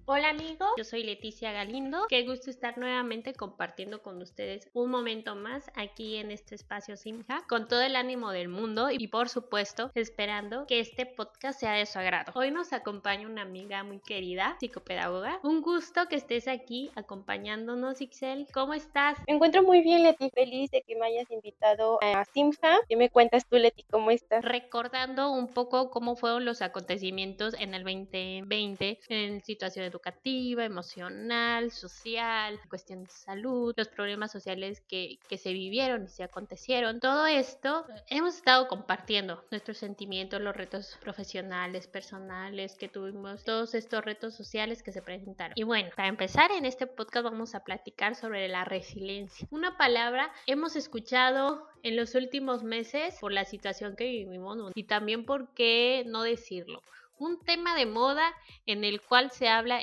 Hola amigos, yo soy Leticia Galindo. Qué gusto estar nuevamente compartiendo con ustedes un momento más aquí en este espacio Simja, con todo el ánimo del mundo y por supuesto esperando que este podcast sea de su agrado. Hoy nos acompaña una amiga muy querida, psicopedagoga. Un gusto que estés aquí acompañándonos, Ixel. ¿Cómo estás? Me encuentro muy bien, Leti, feliz de que me hayas invitado a Simja. ¿Qué me cuentas tú, Leti? ¿Cómo estás? Recordando un poco cómo fueron los acontecimientos en el 2020 en situación educativa, emocional, social, cuestión de salud, los problemas sociales que se vivieron y se acontecieron. Todo esto hemos estado compartiendo nuestros sentimientos, los retos profesionales, personales que tuvimos, todos estos retos sociales que se presentaron. Y bueno, para empezar en este podcast vamos a platicar sobre la resiliencia. Una palabra hemos escuchado en los últimos meses por la situación que vivimos y también por qué no decirlo. Un tema de moda en el cual se habla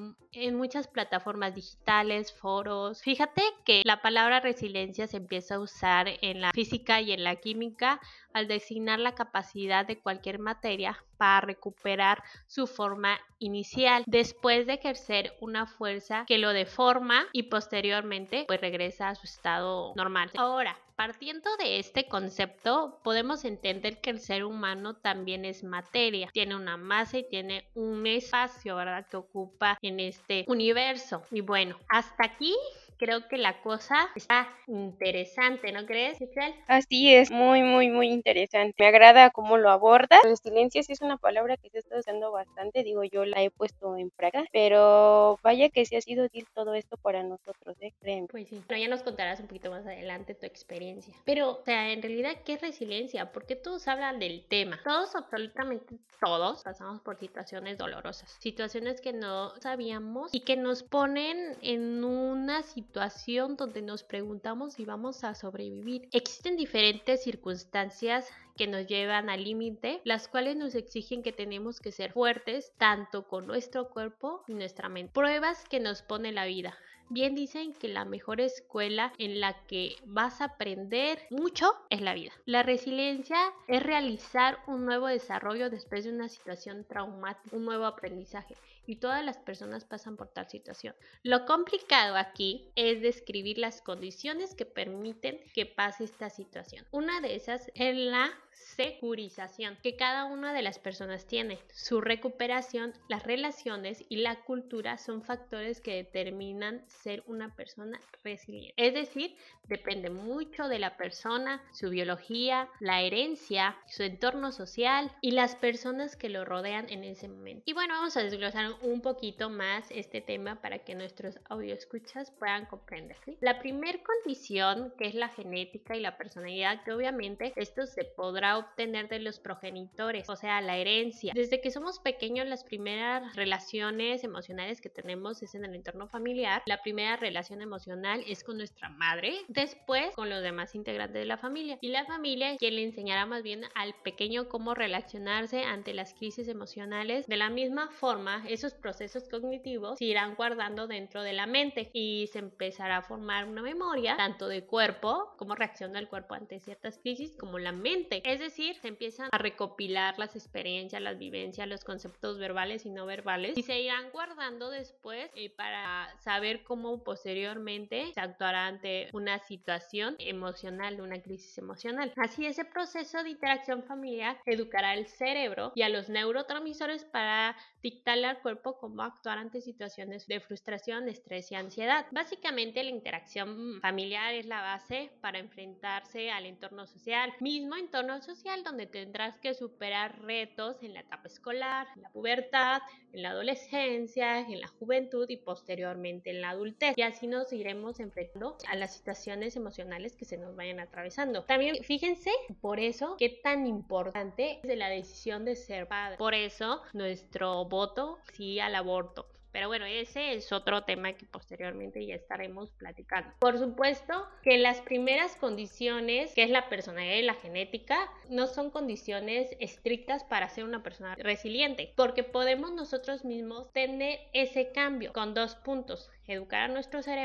en muchas plataformas digitales, foros. Fíjate que la palabra resiliencia se empieza a usar en la física y en la química al designar la capacidad de cualquier materia para recuperar su forma inicial después de ejercer una fuerza que lo deforma y posteriormente pues regresa a su estado normal. Ahora, partiendo de este concepto, podemos entender que el ser humano también es materia, tiene una masa y tiene un espacio, ¿verdad?, que ocupa en este universo. Y bueno, hasta aquí creo que la cosa está interesante, ¿no crees, Ixel? Así es, muy interesante. Me agrada cómo lo abordas. Resiliencia sí es una palabra que se está usando bastante, digo, yo la he puesto en práctica, pero vaya que sí ha sido útil todo esto para nosotros, créeme. Pues sí, bueno, ya nos contarás un poquito más adelante tu experiencia. Pero, o sea, en realidad, ¿qué es resiliencia? Porque todos hablan del tema. Todos, absolutamente todos, pasamos por situaciones dolorosas. Situaciones que no sabíamos y que nos ponen en una situación donde nos preguntamos si vamos a sobrevivir. Existen diferentes circunstancias que nos llevan al límite, las cuales nos exigen que tenemos que ser fuertes tanto con nuestro cuerpo y nuestra mente. Pruebas que nos pone la vida. Bien dicen que la mejor escuela en la que vas a aprender mucho es la vida. La resiliencia es realizar un nuevo desarrollo después de una situación traumática, un nuevo aprendizaje. Y todas las personas pasan por tal situación. Lo complicado aquí es describir las condiciones que permiten que pase esta situación. Una de esas es la securización que cada una de las personas tiene. Su recuperación, las relaciones y la cultura son factores que determinan ser una persona resiliente. Es decir, depende mucho de la persona, su biología, la herencia, su entorno social y las personas que lo rodean en ese momento. Y bueno, vamos a desglosar un poquito más este tema para que nuestros audioescuchas puedan comprender, ¿sí? La primera condición, que es la genética y la personalidad, que obviamente esto se podrá obtener de los progenitores, o sea, la herencia. Desde que somos pequeños, las primeras relaciones emocionales que tenemos es en el entorno familiar. La primera relación emocional es con nuestra madre, después con los demás integrantes de la familia. Y la familia es quien le enseñará más bien al pequeño cómo relacionarse ante las crisis emocionales. De la misma forma, esos procesos cognitivos se irán guardando dentro de la mente y se empezará a formar una memoria, tanto de cuerpo, cómo reacciona el cuerpo ante ciertas crisis, como la mente. Es decir, se empiezan a recopilar las experiencias, las vivencias, los conceptos verbales y no verbales y se irán guardando después para saber cómo posteriormente se actuará ante una situación emocional, una crisis emocional. Así, ese proceso de interacción familiar educará al cerebro y a los neurotransmisores para dictarle al cuerpo cómo actuar ante situaciones de frustración, estrés y ansiedad. Básicamente, la interacción familiar es la base para enfrentarse al entorno social, mismo entorno social donde tendrás que superar retos en la etapa escolar, en la pubertad, en la adolescencia, en la juventud y posteriormente en la adultez. Y así nos iremos enfrentando a las situaciones emocionales que se nos vayan atravesando. También fíjense, por eso, qué tan importante es la decisión de ser padre. Por eso, nuestro voto sí al aborto. Pero bueno, ese es otro tema que posteriormente ya estaremos platicando. Por supuesto que las primeras condiciones, que es la personalidad y la genética, no son condiciones estrictas para ser una persona resiliente, porque podemos nosotros mismos tener ese cambio con dos puntos: educar a nuestro cerebro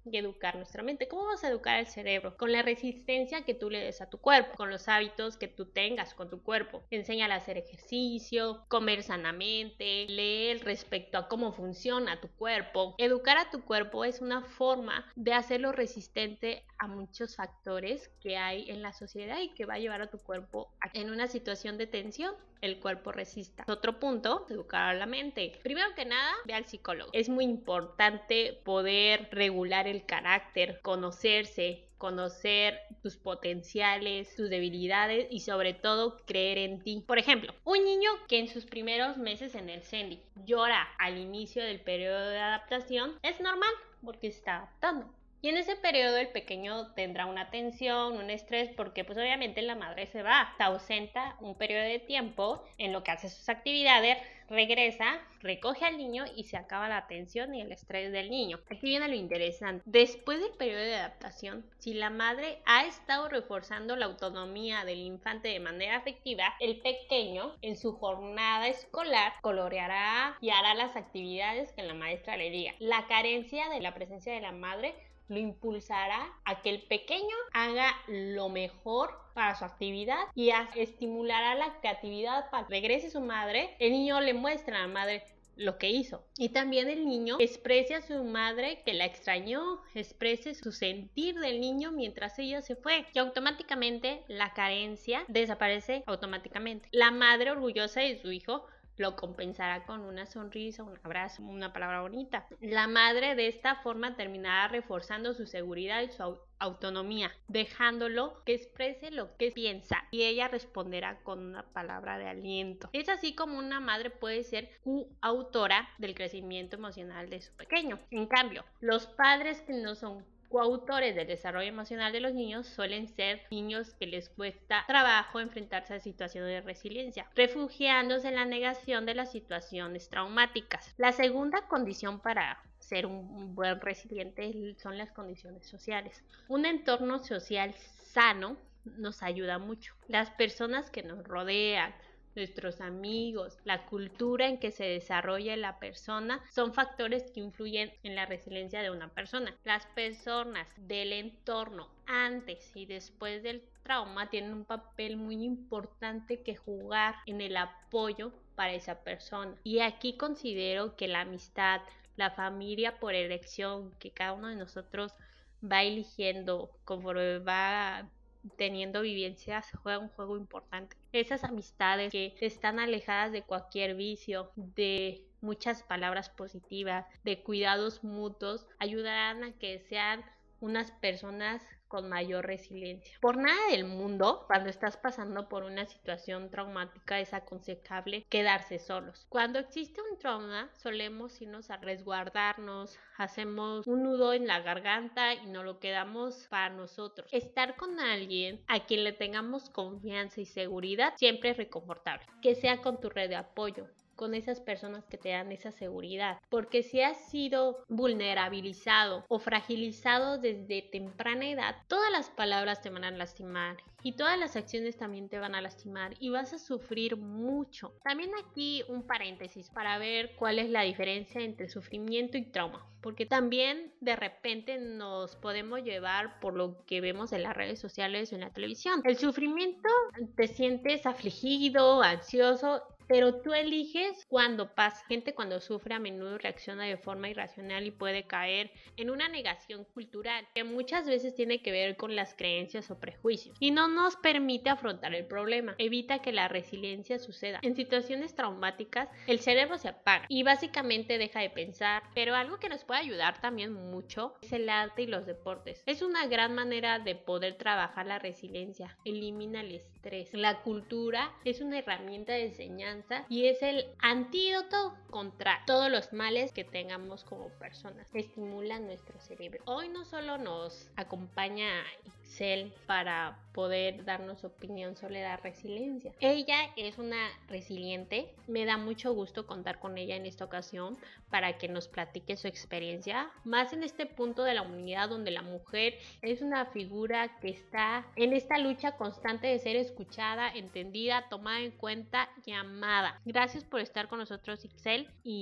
y educar nuestra mente. ¿Cómo vas a educar al cerebro? Con la resistencia que tú le des a tu cuerpo, con los hábitos que tú tengas con tu cuerpo. Enséñale a hacer ejercicio, comer sanamente, leer respecto a cómo funciona tu cuerpo. Educar a tu cuerpo es una forma de hacerlo resistente a muchos factores que hay en la sociedad y que va a llevar a tu cuerpo en una situación de tensión. El cuerpo resista. Otro punto, educar a la mente. Primero que nada, ve al psicólogo. Es muy importante poder regular el carácter, conocerse, conocer tus potenciales, tus debilidades y sobre todo creer en ti. Por ejemplo, un niño que en sus primeros meses en el CENDI llora al inicio del periodo de adaptación es normal porque se está adaptando. Y en ese periodo el pequeño tendrá una tensión, un estrés, porque pues obviamente la madre se ausenta un periodo de tiempo en lo que hace sus actividades, regresa, recoge al niño y se acaba la tensión y el estrés del niño. Aquí viene lo interesante. Después del periodo de adaptación, si la madre ha estado reforzando la autonomía del infante de manera afectiva, el pequeño en su jornada escolar coloreará y hará las actividades que la maestra le diga. La carencia de la presencia de la madre lo impulsará a que el pequeño haga lo mejor para su actividad y estimulará la creatividad para que regrese su madre. El niño le muestra a la madre lo que hizo y también el niño expresa a su madre que la extrañó, exprese su sentir del niño mientras ella se fue y automáticamente la carencia desaparece automáticamente. La madre orgullosa de su hijo lo compensará con una sonrisa, un abrazo, una palabra bonita. La madre de esta forma terminará reforzando su seguridad y su autonomía, dejándolo que exprese lo que piensa y ella responderá con una palabra de aliento. Es así como una madre puede ser coautora del crecimiento emocional de su pequeño. En cambio, los padres que no son coautores del desarrollo emocional de los niños suelen ser niños que les cuesta trabajo enfrentarse a situaciones de resiliencia, refugiándose en la negación de las situaciones traumáticas. La segunda condición para ser un buen resiliente son las condiciones sociales. Un entorno social sano nos ayuda mucho. Las personas que nos rodean, nuestros amigos, la cultura en que se desarrolla la persona son factores que influyen en la resiliencia de una persona. Las personas del entorno antes y después del trauma tienen un papel muy importante que jugar en el apoyo para esa persona. Y aquí considero que la amistad, la familia por elección que cada uno de nosotros va eligiendo conforme va teniendo vivencias juega un juego importante. Esas amistades que están alejadas de cualquier vicio, de muchas palabras positivas, de cuidados mutuos, ayudarán a que sean unas personas con mayor resiliencia. Por nada del mundo, cuando estás pasando por una situación traumática, es aconsejable quedarse solos. Cuando existe un trauma, solemos irnos a resguardarnos, hacemos un nudo en la garganta y nos lo quedamos para nosotros. Estar con alguien a quien le tengamos confianza y seguridad siempre es reconfortable. Que sea con tu red de apoyo, con esas personas que te dan esa seguridad, porque si has sido vulnerabilizado o fragilizado desde temprana edad, todas las palabras te van a lastimar y todas las acciones también te van a lastimar y vas a sufrir mucho. También aquí un paréntesis para ver cuál es la diferencia entre sufrimiento y trauma, porque también de repente nos podemos llevar por lo que vemos en las redes sociales o en la televisión. El sufrimiento, te sientes afligido, ansioso, pero tú eliges cuando pasa. Gente cuando sufre a menudo reacciona de forma irracional y puede caer en una negación cultural que muchas veces tiene que ver con las creencias o prejuicios y no nos permite afrontar el problema. Evita que la resiliencia suceda. En situaciones traumáticas el cerebro se apaga y básicamente deja de pensar, pero algo que nos puede ayudar también mucho es el arte y los deportes. Es una gran manera de poder trabajar la resiliencia. Elimina el estrés. La cultura es una herramienta de enseñanza y es el antídoto contra todos los males que tengamos como personas. Estimula nuestro cerebro. Hoy no solo nos acompaña Ixel para poder darnos su opinión sobre la resiliencia. Ella es una resiliente. Me da mucho gusto contar con ella en esta ocasión para que nos platique su experiencia, más en este punto de la humanidad donde la mujer es una figura que está en esta lucha constante de ser escuchada, entendida, tomada en cuenta y amada. Gracias por estar con nosotros, Ixel, y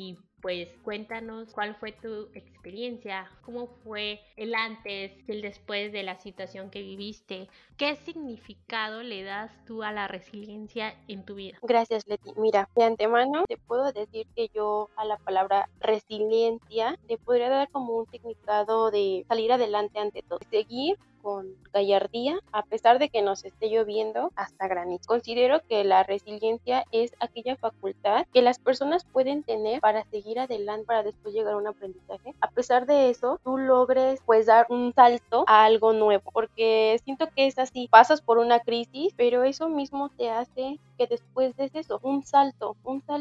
pues cuéntanos cuál fue tu experiencia, cómo fue el antes y el después de la situación que viviste, qué significado le das tú a la resiliencia en tu vida. Gracias, Leti. Mira, de antemano te puedo decir que yo a la palabra resiliencia le podría dar como un significado de salir adelante ante todo, seguir con gallardía a pesar de que nos esté lloviendo hasta granizo. Considero que la resiliencia es aquella facultad que las personas pueden tener para seguir adelante, para después llegar a un aprendizaje. A pesar de eso, tú logres pues dar un salto a algo nuevo, porque siento que es así, pasas por una crisis, pero eso mismo te hace que después des eso, un salto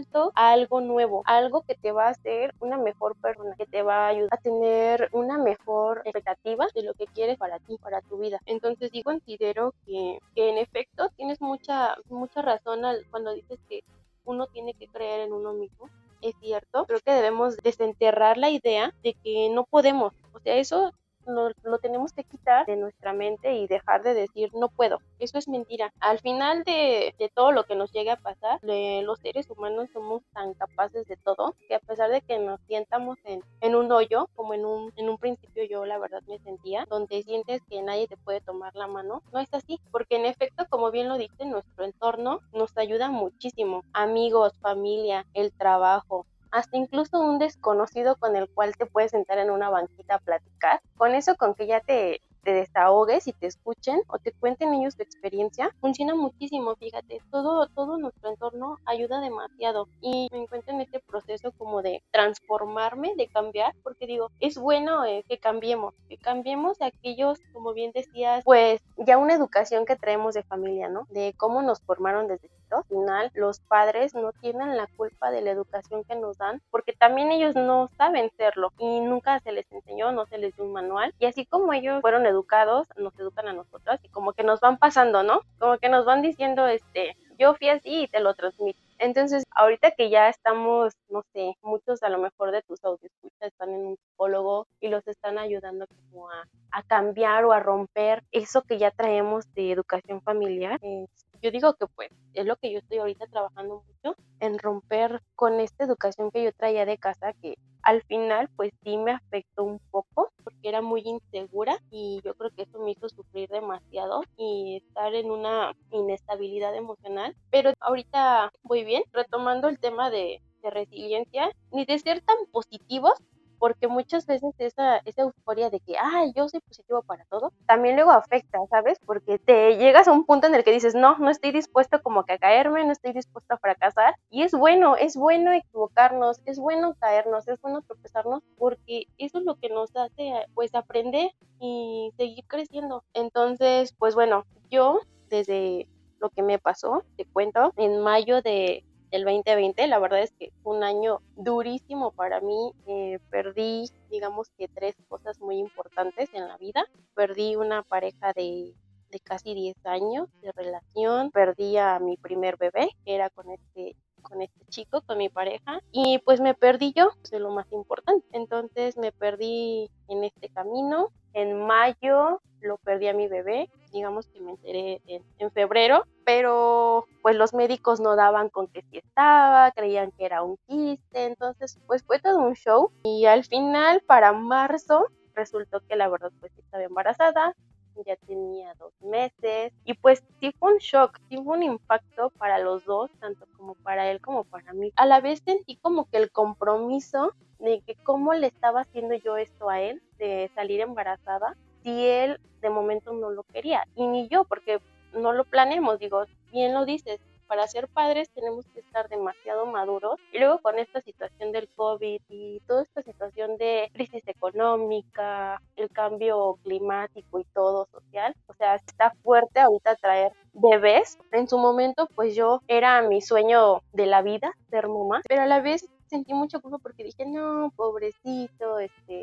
a algo nuevo, algo que te va a hacer una mejor persona, que te va a ayudar a tener una mejor expectativa de lo que quieres para ti, para tu vida. Entonces yo considero que en efecto tienes mucha razón cuando dices que uno tiene que creer en uno mismo. Es cierto, creo que debemos desenterrar la idea de que no podemos, o sea, eso lo tenemos que quitar de nuestra mente y dejar de decir no puedo. Eso es mentira. Al final de todo lo que nos llegue a pasar, los seres humanos somos tan capaces de todo que a pesar de que nos sientamos en un hoyo, como en un principio yo la verdad me sentía, donde sientes que nadie te puede tomar la mano, no es así, porque en efecto, como bien lo dice, nuestro entorno nos ayuda muchísimo. Amigos, familia, el trabajo, hasta incluso un desconocido con el cual te puedes sentar en una banquita a platicar. Con eso, con que ya te desahogues y te escuchen o te cuenten ellos su experiencia, funciona muchísimo, fíjate, todo nuestro entorno ayuda demasiado y me encuentro en este proceso como de transformarme, de cambiar, porque digo, es bueno que cambiemos aquellos, como bien decías, pues ya una educación que traemos de familia, ¿no? De cómo nos formaron desde chiquitos. Al final, los padres no tienen la culpa de la educación que nos dan, porque también ellos no saben serlo y nunca se les enseñó, no se les dio un manual, y así como ellos fueron educados, nos educan a nosotros y como que nos van pasando, ¿no? Como que nos van diciendo, yo fui así y te lo transmito. Entonces, ahorita que ya estamos, no sé, muchos a lo mejor de tus audioscuchas están en un psicólogo y los están ayudando como a cambiar o a romper eso que ya traemos de educación familiar. Yo digo que pues es lo que yo estoy ahorita trabajando mucho, en romper con esta educación que yo traía de casa, que al final pues sí me afectó un poco porque era muy insegura y yo creo que eso me hizo sufrir demasiado y estar en una inestabilidad emocional, pero ahorita voy bien, retomando el tema de resiliencia, ni de ser tan positivos, porque muchas veces esa euforia de que, yo soy positivo para todo, también luego afecta, ¿sabes? Porque te llegas a un punto en el que dices, no estoy dispuesto como que a caerme, no estoy dispuesto a fracasar, y es bueno equivocarnos, es bueno caernos, es bueno tropezarnos, porque eso es lo que nos hace, pues, aprender y seguir creciendo. Entonces, pues bueno, yo, desde lo que me pasó, te cuento, en mayo del 2020, la verdad es que fue un año durísimo para mí. Perdí, digamos que 3 cosas muy importantes en la vida. Perdí una pareja de casi 10 años de relación, perdí a mi primer bebé, que era con este chico, con mi pareja, y pues me perdí yo, eso es lo más importante. Entonces me perdí en este camino. En mayo lo perdí a mi bebé, digamos que me enteré en febrero, pero pues los médicos no daban con que sí estaba, creían que era un quiste, entonces pues fue todo un show y al final para marzo resultó que la verdad pues estaba embarazada, ya tenía 2 meses y pues sí fue un shock, sí fue un impacto para los dos, tanto como para él como para mí. A la vez sentí como que el compromiso de que cómo le estaba haciendo yo esto a él, de salir embarazada, si él de momento no lo quería, y ni yo, porque no lo planeamos, digo, bien lo dices, para ser padres tenemos que estar demasiado maduros, y luego con esta situación del COVID y toda esta situación de crisis económica, el cambio climático y todo social, o sea, está fuerte ahorita traer bebés. En su momento pues yo era mi sueño de la vida ser mamá, pero a la vez sentí mucha culpa porque dije, no, pobrecito,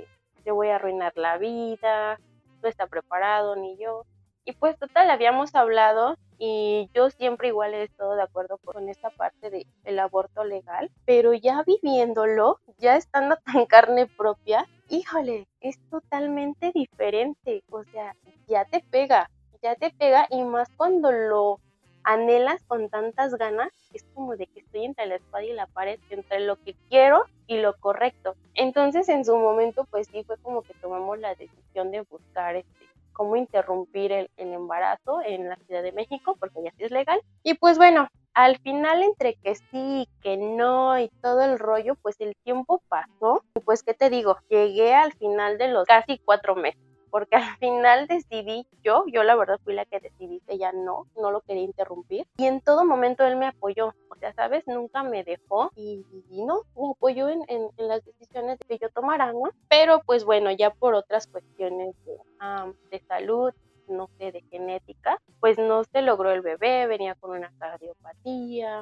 yo voy a arruinar la vida, no está preparado ni yo. Y pues total, habíamos hablado y yo siempre igual he estado de acuerdo con esta parte del aborto legal, pero ya viviéndolo, ya estando tan carne propia, híjole, es totalmente diferente, o sea, ya te pega y más cuando lo anhelas con tantas ganas, es como de que estoy entre la espada y la pared, entre lo que quiero y lo correcto. Entonces en su momento pues sí fue como que tomamos la decisión de buscar cómo interrumpir el embarazo en la Ciudad de México, porque ya sí es legal. Y pues bueno, al final entre que sí, que no y todo el rollo, pues el tiempo pasó. Y pues, ¿qué te digo? Llegué al final de los casi 4 meses, porque al final decidí yo la verdad fui la que decidí que ya no lo quería interrumpir. Y en todo momento él me apoyó, o sea, ¿sabes? Nunca me dejó y no, me apoyó en las decisiones que yo tomara, ¿no? Pero pues bueno, ya por otras cuestiones de salud, no sé, de genética, pues no se logró el bebé, venía con una cardiopatía,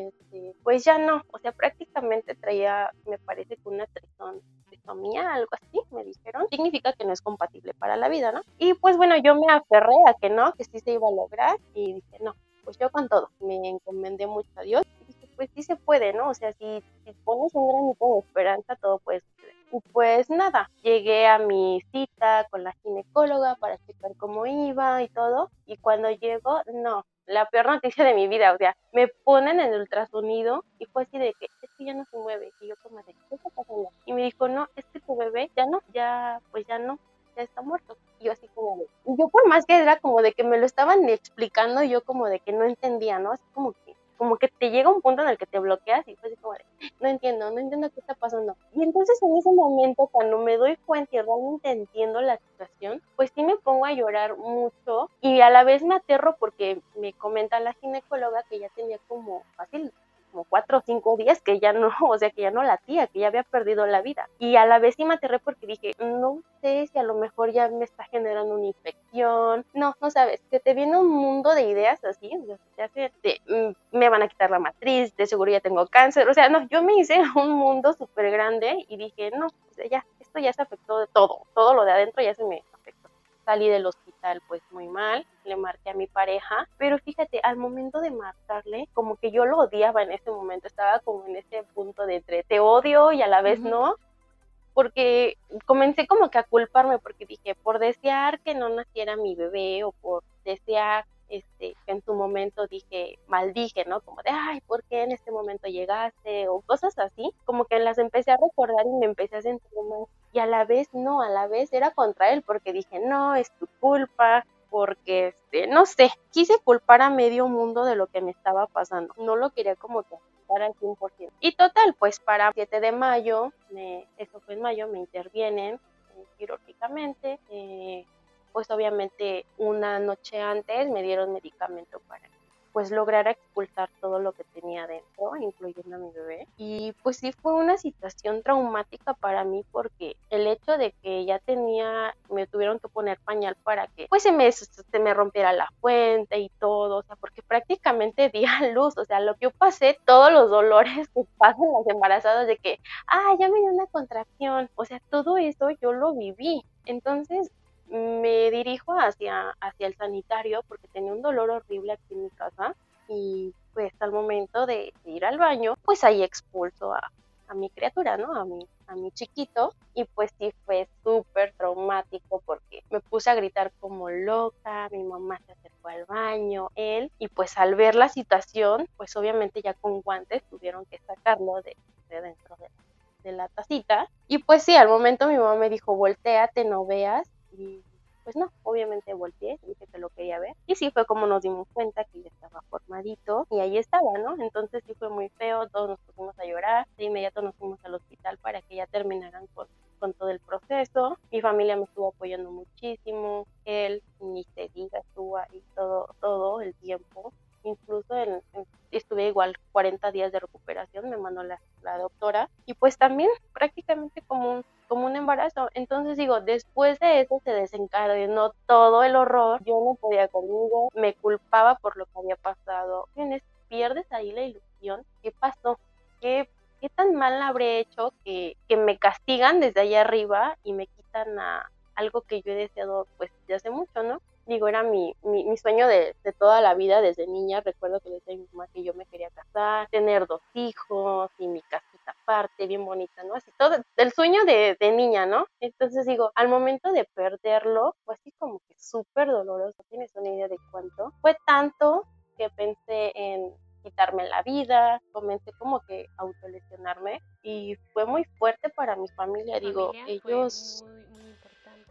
pues ya no, o sea, prácticamente traía, me parece que una trisomía, algo así, me dijeron, significa que no es compatible para la vida, ¿no? Y pues bueno, yo me aferré a que no, que sí se iba a lograr y dije, no, pues yo con todo, me encomendé mucho a Dios y dije, pues sí se puede, ¿no? O sea, si pones un granito de esperanza, todo puede suceder. Y pues nada, llegué a mi cita con la ginecóloga para checar cómo iba y todo. Y cuando llego, no, la peor noticia de mi vida, o sea, me ponen en el ultrasonido y fue así de que es que ya no se mueve. Y yo como de, ¿qué está pasando? Y me dijo, no, es que tu bebé ya no, pues ya no, ya está muerto. Y yo así como de, y yo por más que era como de que me lo estaban explicando, yo como de que no entendía, ¿no? Así como que te llega un punto en el que te bloqueas y fue así como de, no entiendo qué está pasando. Y entonces en ese momento, cuando me doy cuenta y realmente entiendo la situación, pues sí me pongo a llorar mucho y a la vez me aterro porque me comenta la ginecóloga que ya tenía como fácil como 4 o 5 días que ya no, o sea, que ya no latía, que ya había perdido la vida. Y a la vez sí me aterré porque dije, no sé si a lo mejor ya me está generando una infección. No sabes, que te viene un mundo de ideas así, o sea, te hace me van a quitar la matriz, de seguro ya tengo cáncer, o sea, no, yo me hice un mundo súper grande y dije, no, o sea, ya, esto ya se afectó de todo lo de adentro ya se me afectó. Salí del hospital pues muy mal, le marqué a mi pareja, pero fíjate, al momento de marcarle, como que yo lo odiaba en ese momento, estaba como en ese punto de entre te odio y a la vez no, porque comencé como que a culparme porque dije, por desear que no naciera mi bebé o por desear que en su momento maldije, ¿no? Como de, ay, ¿por qué en este momento llegaste? O cosas así, como que las empecé a recordar y me empecé a sentir mal. Y a la vez, no, a la vez era contra él porque dije, no, es tu culpa, porque, no sé, quise culpar a medio mundo de lo que me estaba pasando. No lo quería como que al 100%. Y total, pues para el 7 de mayo, eso fue en mayo, me intervienen quirúrgicamente. Pues obviamente una noche antes me dieron medicamento para pues lograr expulsar todo lo que tenía dentro, incluyendo a mi bebé. Y pues sí fue una situación traumática para mí porque el hecho de que ya me tuvieron que poner pañal para que pues se me rompiera la fuente y todo, o sea, porque prácticamente di a luz, o sea, lo que yo pasé, todos los dolores que pasan las embarazadas de que, ya me dio una contracción, o sea, todo eso yo lo viví. Entonces, me dirijo hacia el sanitario porque tenía un dolor horrible aquí en mi casa y pues al momento de ir al baño, pues ahí expulso a mi criatura, ¿no? A mi chiquito y pues sí fue súper traumático porque me puse a gritar como loca, mi mamá se acercó al baño, él, y pues al ver la situación, pues obviamente ya con guantes tuvieron que sacarlo de dentro de la tacita y pues sí, al momento mi mamá me dijo, volteate, no veas. Y pues no, obviamente volteé, dije que lo quería ver. Y sí fue como nos dimos cuenta que ya estaba formadito y ahí estaba, ¿no? Entonces sí fue muy feo, todos nos pusimos a llorar. De inmediato nos fuimos al hospital para que ya terminaran con todo el proceso. Mi familia me estuvo apoyando muchísimo. Él, ni se diga, estuvo ahí todo el tiempo. Incluso estuve igual 40 días de recuperación, me mandó la doctora. Y pues también prácticamente como un embarazo. Entonces digo, después de eso se desencadenó todo el horror, yo no podía conmigo, me culpaba por lo que había pasado. Pierdes ahí la ilusión. ¿Qué pasó? ¿Qué tan mal habré hecho que me castigan desde allá arriba y me quitan a algo que yo he deseado pues desde hace mucho, ¿no? Digo, era mi sueño de toda la vida desde niña. Recuerdo que le decía a mi mamá que yo me quería casar, tener 2 hijos y mi casita aparte, bien bonita, ¿no? Así todo, el sueño de niña, ¿no? Entonces digo, al momento de perderlo, fue así como que súper doloroso. ¿Tienes una idea de cuánto? Fue tanto que pensé en quitarme la vida, comencé como que a autolesionarme y fue muy fuerte para mi familia, Tu digo, familia fue ellos muy importante.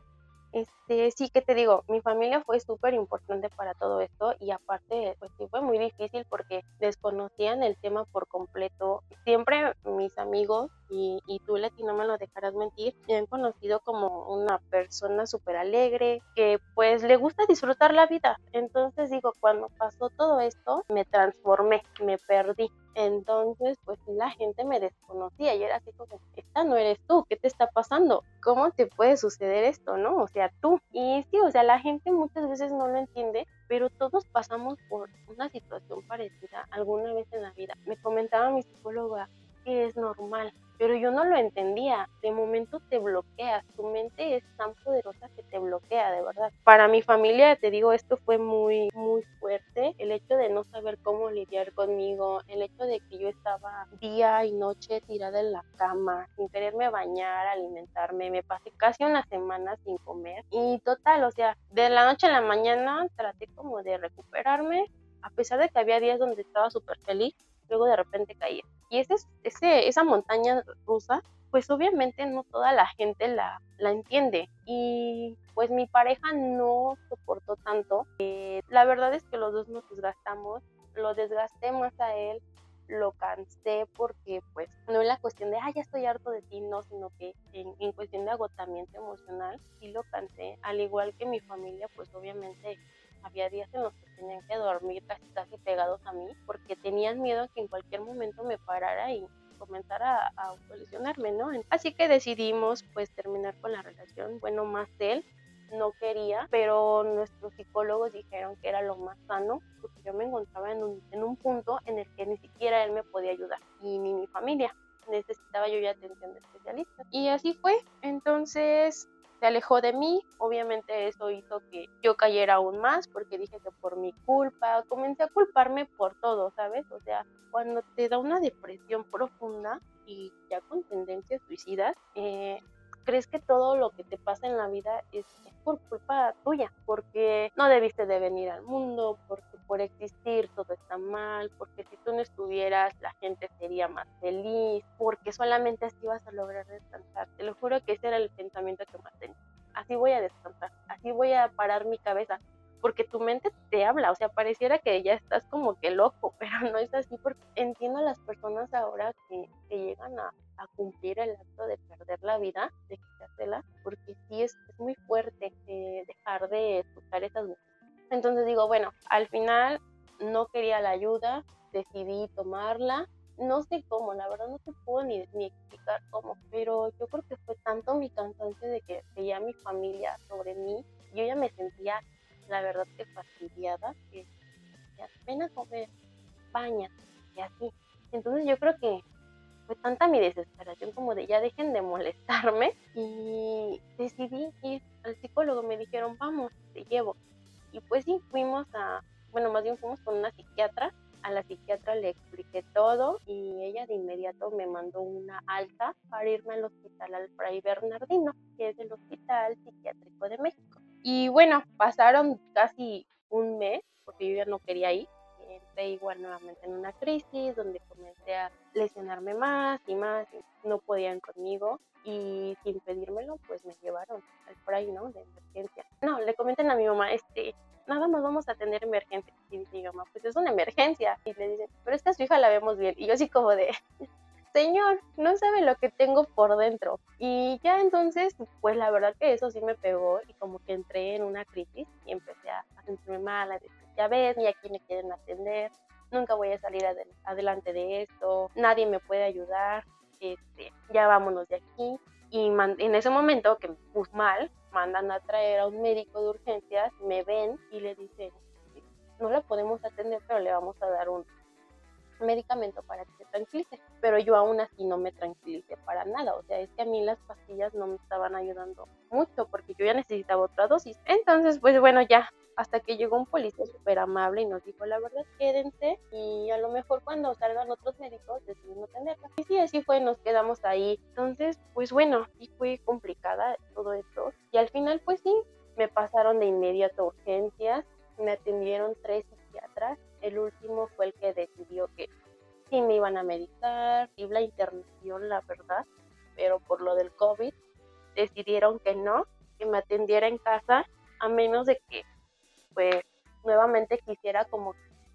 sí, que te digo, mi familia fue súper importante para todo esto y aparte, pues sí fue muy difícil porque desconocían el tema por completo. Siempre mis amigos, y tú, Leti, no me lo dejarás mentir, me han conocido como una persona súper alegre, que pues le gusta disfrutar la vida. Entonces digo, cuando pasó todo esto, me transformé, me perdí. Entonces, pues la gente me desconocía y era así como, esta no eres tú, ¿qué te está pasando? ¿Cómo te puede suceder esto, no? O sea, tú. Y sí, o sea, la gente muchas veces no lo entiende, pero todos pasamos por una situación parecida alguna vez en la vida. Me comentaba mi psicóloga que es normal, pero yo no lo entendía. De momento te bloqueas, tu mente es tan poderosa que te bloquea, de verdad. Para mi familia, te digo, esto fue muy fuerte, el hecho de no saber cómo lidiar conmigo, el hecho de que yo estaba día y noche tirada en la cama, sin quererme bañar, alimentarme, me pasé casi una semana sin comer y total, o sea, de la noche a la mañana traté como de recuperarme, a pesar de que había días donde estaba súper feliz, luego de repente caía. Y esa montaña rusa, pues obviamente no toda la gente la entiende. Y pues mi pareja no soportó tanto. La verdad es que los dos nos desgastamos. Lo desgasté más a él, lo cansé porque pues no es la cuestión de, ya estoy harto de ti, no, sino que en cuestión de agotamiento emocional, sí lo cansé. Al igual que mi familia, pues obviamente había días en los que tenían que dormir casi pegados a mí porque tenían miedo a que en cualquier momento me parara y comenzara a autolesionarme, ¿no? Así que decidimos pues terminar con la relación. Bueno, más él no quería, pero nuestros psicólogos dijeron que era lo más sano porque yo me encontraba en un punto en el que ni siquiera él me podía ayudar y ni mi familia. Necesitaba yo ya atención de especialista. Y así fue. Entonces se alejó de mí, obviamente eso hizo que yo cayera aún más porque dije que por mi culpa, comencé a culparme por todo, ¿sabes? O sea, cuando te da una depresión profunda y ya con tendencias suicidas, crees que todo lo que te pasa en la vida es por culpa tuya, porque no debiste de venir al mundo, porque por existir todo está mal, porque si tú no estuvieras la gente sería más feliz, porque solamente así vas a lograr descansar. Te lo juro que ese era el pensamiento que más tenía. Así voy a descansar, así voy a parar mi cabeza, porque tu mente te habla, o sea, pareciera que ya estás como que loco, pero no es así, porque entiendo a las personas ahora que llegan a cumplir el acto de perder la vida, de quitársela, porque sí es muy fuerte dejar de escuchar esas voces. Entonces digo, bueno, al final no quería la ayuda, decidí tomarla, no sé cómo, la verdad no te puedo ni explicar cómo, pero yo creo que fue tanto mi cansancio de que veía a mi familia sobre mí, yo ya me sentía, la verdad, que fastidiada, que apenas comer, baña y así. Entonces yo creo que fue tanta mi desesperación como de ya dejen de molestarme y decidí ir al psicólogo. Me dijeron, vamos, te llevo. Y pues sí, bueno, más bien fuimos con una psiquiatra. A la psiquiatra le expliqué todo y ella de inmediato me mandó una alta para irme al hospital al Fray Bernardino, que es el Hospital Psiquiátrico de México. Y bueno, pasaron casi un mes, porque yo ya no quería ir. Entré igual nuevamente en una crisis donde comencé a lesionarme más y más, y no podían conmigo y sin pedírmelo pues me llevaron al Fray, ¿no? De emergencia. No, le comentan a mi mamá, nada más vamos a atender emergencia. Y dice mi mamá, pues es una emergencia. Y le dicen, pero es que a su hija la vemos bien. Y yo así como de, señor, no sabe lo que tengo por dentro. Y ya entonces, pues la verdad que eso sí me pegó y como que entré en una crisis y empecé a sentirme mal, a decir, ya ves, ni aquí me quieren atender, nunca voy a salir adelante de esto, nadie me puede ayudar, ya vámonos de aquí. Y en ese momento que me puse mal, mandan a traer a un médico de urgencias, me ven y le dicen, no la podemos atender, pero le vamos a dar un medicamento para que se tranquilice, pero yo aún así no me tranquilicé para nada, o sea, es que a mí las pastillas no me estaban ayudando mucho porque yo ya necesitaba otra dosis. Entonces, pues bueno, ya hasta que llegó un policía súper amable y nos dijo, la verdad, quédense y a lo mejor cuando salgan otros médicos decidimos atenderla. Y sí, así fue, nos quedamos ahí. Entonces, pues bueno, sí fue complicada todo esto y al final, pues sí, me pasaron de inmediato a urgencias, me atendieron 3 psiquiatras. el último fue el que decidió que sí me iban a medicar, y la internación, la verdad, pero por lo del COVID decidieron que no, que me atendiera en casa, a menos de que pues nuevamente quisiera como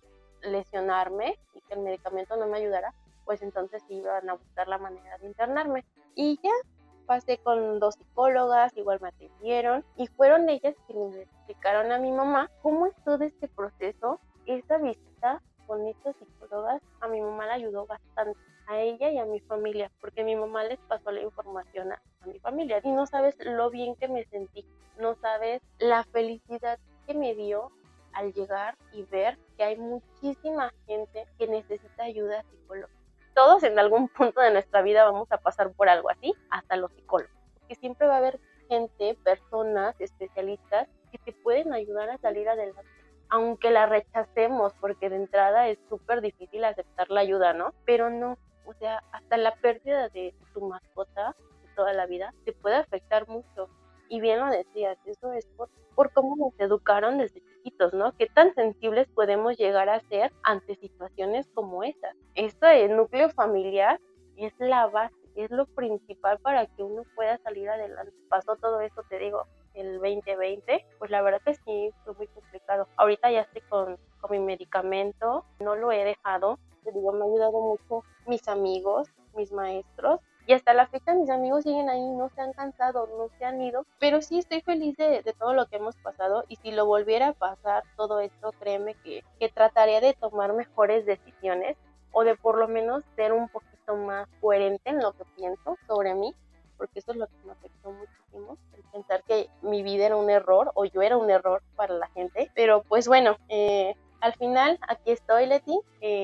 lesionarme y que el medicamento no me ayudara, pues entonces iban a buscar la manera de internarme. Y ya pasé con 2 psicólogas, igual me atendieron, y fueron ellas quienes le explicaron a mi mamá cómo es todo este proceso. Esa visita con estas psicólogas a mi mamá le ayudó bastante, a ella y a mi familia, porque mi mamá les pasó la información a mi familia, y no sabes lo bien que me sentí, no sabes la felicidad que me dio al llegar y ver que hay muchísima gente que necesita ayuda psicológica. Todos en algún punto de nuestra vida vamos a pasar por algo así, hasta los psicólogos, porque siempre va a haber gente, personas, especialistas que te pueden ayudar a salir adelante, aunque la rechacemos, porque de entrada es súper difícil aceptar la ayuda, ¿no? Pero no, o sea, hasta la pérdida de tu mascota de toda la vida te puede afectar mucho. Y bien lo decías, eso es por cómo nos educaron desde chiquitos, ¿no? Qué tan sensibles podemos llegar a ser ante situaciones como estas. Esto del núcleo familiar es la base, es lo principal para que uno pueda salir adelante. Pasó todo eso, te digo, el 2020, pues la verdad que sí, fue muy complicado. Ahorita ya estoy con mi medicamento, no lo he dejado, te digo, me ha ayudado mucho mis amigos, mis maestros, y hasta la fecha mis amigos siguen ahí, no se han cansado, no se han ido, pero sí estoy feliz de todo lo que hemos pasado, y si lo volviera a pasar todo esto, créeme que trataría de tomar mejores decisiones, o de por lo menos ser un poquito más coherente en lo que pienso sobre mí, porque eso es lo que me afectó muchísimo, el pensar que mi vida era un error, o yo era un error para la gente. Pero pues bueno, al final aquí estoy, Leti,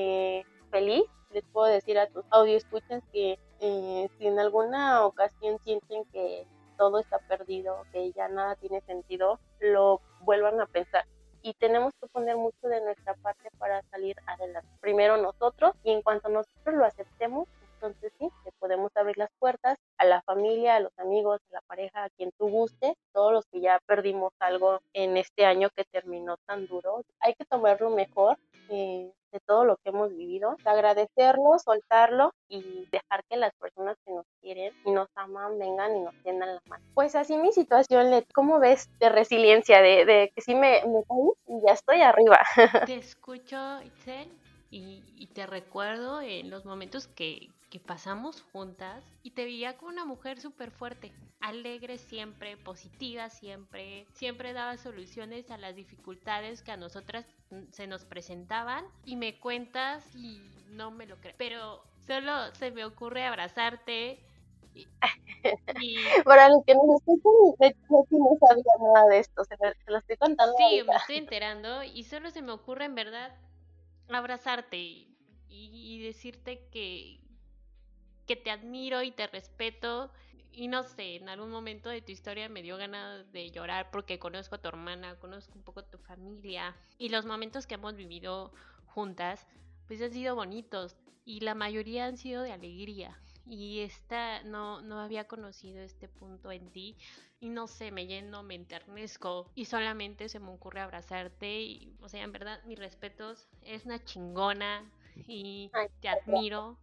feliz. Les puedo decir a tus audio escuchas que si en alguna ocasión sienten que todo está perdido, que ya nada tiene sentido, lo vuelvan a pensar. Y tenemos que poner mucho de nuestra parte para salir adelante. Primero nosotros, y en cuanto nosotros lo aceptemos, entonces sí, te podemos abrir las puertas a la familia, a los amigos, a la pareja, a quien tú guste, todos los que ya perdimos algo en este año que terminó tan duro. Hay que tomarlo mejor, de todo lo que hemos vivido, agradecerlo, soltarlo y dejar que las personas que nos quieren y nos aman vengan y nos tiendan la mano. Pues así mi situación, Leti, ¿cómo ves de resiliencia? De que sí me caí y ya estoy arriba. Te escucho, Itzel, y te recuerdo en los momentos que pasamos juntas y te veía como una mujer súper fuerte, alegre siempre, positiva siempre, siempre daba soluciones a las dificultades que a nosotras se nos presentaban y me cuentas y no me lo creo, pero solo se me ocurre abrazarte y, y Para los que nos escuchan, Leti no sabía nada de esto, se lo estoy contando sí, me ahorita. estoy enterando y solo se me ocurre en verdad abrazarte y decirte que te admiro y te respeto. Y no sé, en algún momento de tu historia me dio ganas de llorar porque conozco a tu hermana, conozco un poco a tu familia. Y los momentos que hemos vivido juntas, pues han sido bonitos. Y la mayoría han sido de alegría. Y esta no había conocido este punto en ti. Y no sé, me lleno, me enternezco. Y solamente se me ocurre abrazarte. Y, o sea, en verdad, mis respetos. Es una chingona. Y Ay, te admiro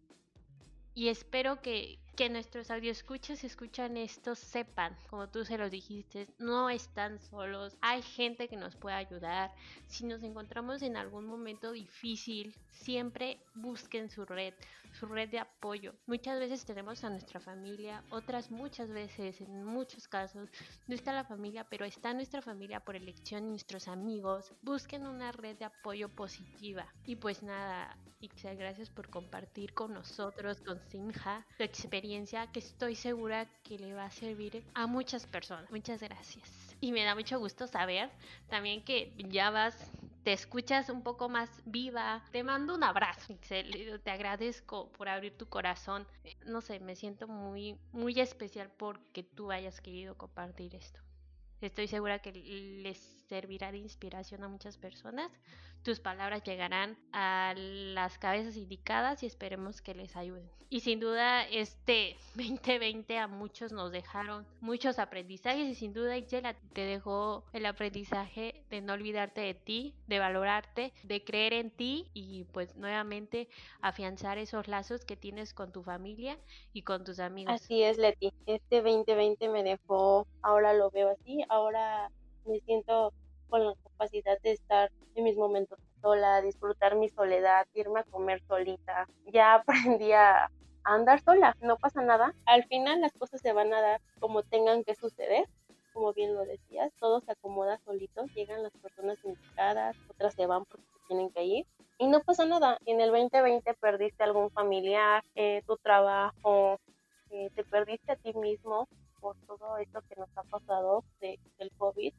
y espero que nuestros audioscuchas si escuchan esto sepan, como tú se los dijiste, no están solos, hay gente que nos puede ayudar. Si nos encontramos en algún momento difícil, siempre busquen su red de apoyo. Muchas veces tenemos a nuestra familia, otras muchas veces, en muchos casos, no está la familia, pero está nuestra familia por elección y nuestros amigos. Busquen una red de apoyo positiva. Y pues nada, Ixel, gracias por compartir con nosotros, con Simha, tu experiencia que estoy segura que le va a servir a muchas personas. Muchas gracias. Y me da mucho gusto saber también que ya te escuchas un poco más viva. Te mando un abrazo, Ixel. Te agradezco por abrir tu corazón. No sé, me siento muy, muy especial porque tú hayas querido compartir esto. Estoy segura que les servirá de inspiración a muchas personas. Tus palabras llegarán a las cabezas indicadas y esperemos que les ayuden. Y sin duda este 2020 a muchos nos dejaron muchos aprendizajes y sin duda Ixela te dejó el aprendizaje de no olvidarte de ti, de valorarte, de creer en ti y pues nuevamente afianzar esos lazos que tienes con tu familia y con tus amigos. Así es, Leti. Este 2020 me dejó, ahora lo veo así, ahora me siento con la capacidad de estar en mis momentos sola, disfrutar mi soledad, irme a comer solita. Ya aprendí a andar sola, no pasa nada. Al final las cosas se van a dar como tengan que suceder, como bien lo decías, todo se acomoda solito, llegan las personas indicadas, otras se van porque se tienen que ir. Y no pasa nada, en el 2020 perdiste algún familiar, tu trabajo, te perdiste a ti mismo por todo esto que nos ha pasado del COVID,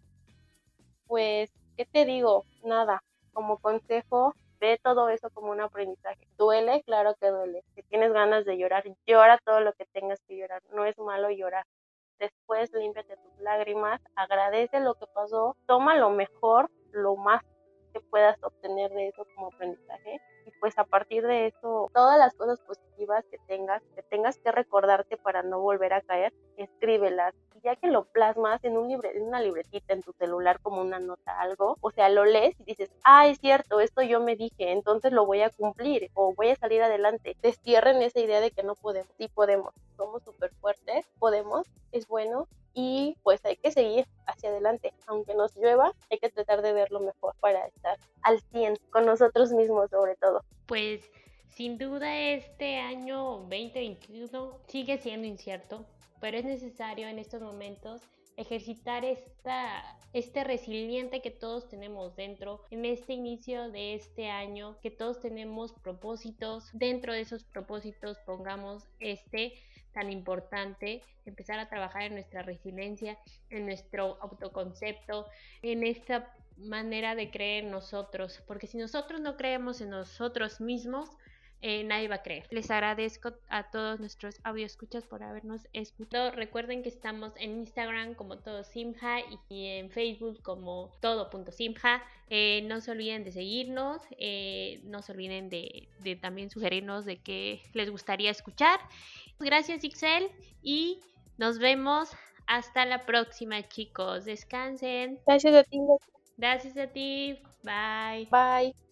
pues, ¿qué te digo? Nada, como consejo, ve todo eso como un aprendizaje. ¿Duele? Claro que duele. Si tienes ganas de llorar, llora todo lo que tengas que llorar. No es malo llorar. Después límpiate tus lágrimas, agradece lo que pasó, toma lo mejor, lo más que puedas obtener de eso como aprendizaje y pues a partir de eso todas las cosas positivas que tengas que recordarte para no volver a caer, escríbelas y ya que lo plasmas en una libretita en tu celular como una nota, algo, o sea, lo lees y dices, es cierto, esto yo me dije, entonces lo voy a cumplir o voy a salir adelante. Destierren esa idea de que no podemos. Sí podemos, somos súper fuertes, podemos, es bueno y pues hay que seguir hacia adelante. Aunque nos llueva, hay que tratar de ver lo mejor para estar al 100 con nosotros mismos sobre todo. Pues sin duda este año 2021 sigue siendo incierto, pero es necesario en estos momentos ejercitar este resiliente que todos tenemos dentro, en este inicio de este año, que todos tenemos propósitos, dentro de esos propósitos pongamos tan importante, empezar a trabajar en nuestra resiliencia, en nuestro autoconcepto, en esta manera de creer en nosotros, porque si nosotros no creemos en nosotros mismos, nadie va a creer. Les agradezco a todos nuestros audioescuchas por habernos escuchado. Recuerden que estamos en Instagram como Todo Simha y en Facebook como todo.simha. No se olviden de seguirnos, no se olviden de también sugerirnos de qué les gustaría escuchar. Gracias, Ixel, y nos vemos hasta la próxima, chicos. Descansen. Gracias a ti. Gracias a ti. Bye. Bye.